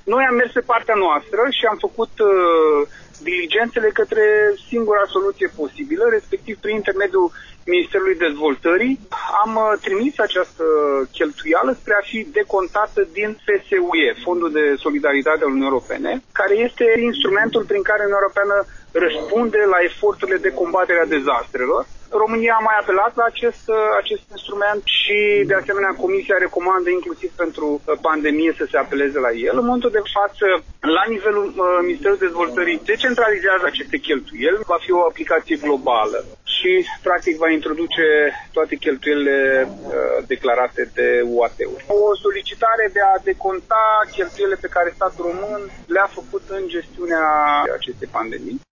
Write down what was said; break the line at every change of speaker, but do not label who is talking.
Noi am mers pe partea noastră și am făcut diligențele către singura soluție posibilă, respectiv prin intermediul Ministerului Dezvoltării. Am trimis această cheltuială spre a fi decontată din FSUE, Fondul de Solidaritate al Uniunii Europene, care este instrumentul prin care Uniunea Europeană răspunde la eforturile de combatere a dezastrelor. România a mai apelat la acest instrument și, de asemenea, Comisia recomandă inclusiv pentru pandemie să se apeleze la el. În momentul de față, la nivelul Ministerului Dezvoltării, decentralizează aceste cheltuieli, va fi o aplicație globală și, practic, va introduce toate cheltuielile declarate de UAT-uri. O solicitare de a deconta cheltuielile pe care statul român le-a făcut în gestiunea acestei pandemii.